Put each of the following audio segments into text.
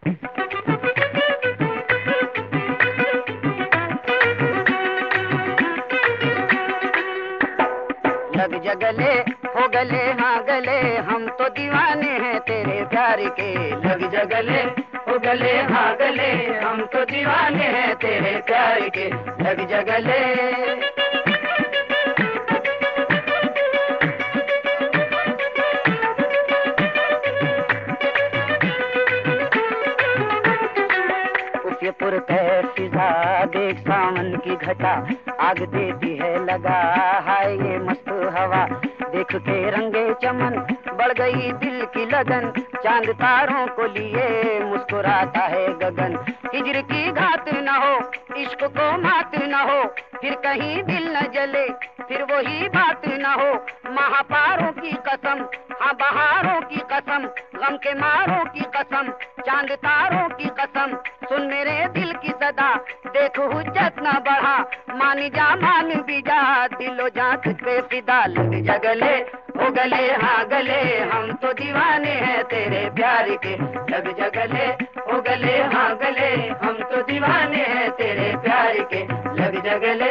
लग जगले हो गले हाँ गले, हम तो दीवाने हैं तेरे प्यार के। लग जगले हो गले हाँ गले, हम तो दीवाने हैं तेरे प्यार के। लग जगले ये फिजा देख सावन की घटा, आग देती है लगा हाय ये मस्त हवा। देख के रंगे चमन बढ़ गई दिल की लगन, चांद तारों को लिए मुस्कुराता है गगन। हिजर की घात न हो, इश्क को मात न हो, फिर कहीं दिल न जले, फिर वही बात न हो। महापारों की कसम, हाँ बहारों की कसम, गम के मारों की कसम, चांद तारों की कसम, सुन मेरे दिल की सदा, देख हुज्जत न बढ़ा, मान जा मान भी जा, दिलो जान तुझ पे फिदा। लग जगले हो गले हाँ गले, हम तो दीवाने हैं तेरे प्यार के। लग जगले हो गले हाँ गले, हम तो दीवाने हैं तेरे प्यार के। लग जगले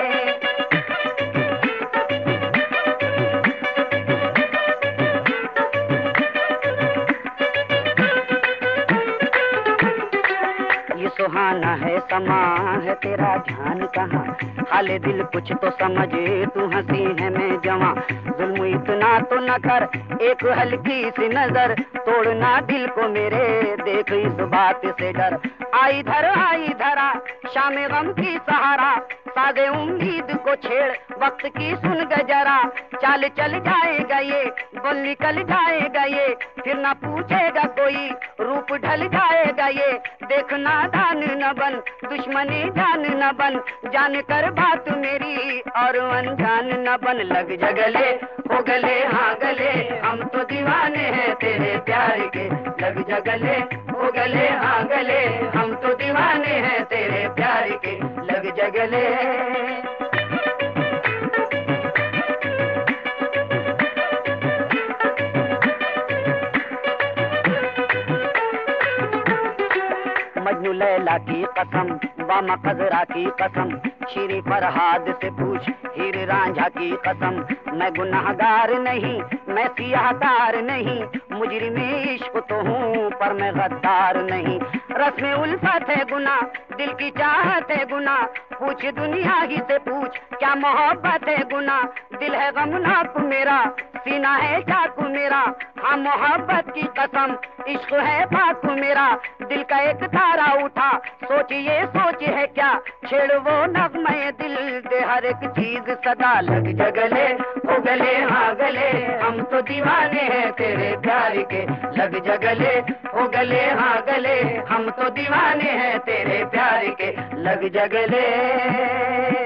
सुहाना है समा है तेरा ध्यान कहाँ, हाले दिल कुछ तो समझे, तू हंसी है मैं जवां। जुल्म इतना तो न कर, एक हल्की सी नजर, तोड़ना दिल को मेरे, देख इस बात से डर। आई धरा शाम गम की सहारा, सादे उम्मीद को छेड़, वक्त की सुन गजरा। चाल चल जाएगा ये, बोल निकल जाएगा ये, फिर ना पूछेगा कोई, रूप ढल जाएगा ये। देखना दान न बन, दुश्मनी जान न बन, जान कर बात मेरी और अनजान न बन। लग जगले हो गले हाँ गले, हम तो दीवाने हैं तेरे प्यार के। लग जगले हो गले हाँ गले, हम तो दीवाने हैं तेरे प्यार के। लग जगले मजनू लैला की कसम, बामा खजरा की कसम, शीरी फरहाद से पूछ हीर रांझा की कसम। मैं गुनाहगार नहीं, मैं सियाहकार नहीं, मुजरिम इश्क तो हूँ पर मैं गद्दार नहीं। रस्म उल्फत है गुना, दिल की चाहत है गुना, पूछ दुनिया ही से पूछ क्या मोहब्बत है गुना। दिल है गमनाक मेरा, सीना है चाकू मेरा, हाँ मोहब्बत की कसम, इश्क है पाक मेरा। दिल का एक तारा उठा, सोच ये सोच है क्या, छेड़ वो नगमे दिल दे हर एक चीज सदा। लग जगले हो गले हाँ गले, हम तो दीवाने हैं तेरे प्यार के। लग जगले हो गले हाँ गले, हम तो दीवाने हैं तेरे प्यार के। लग जगले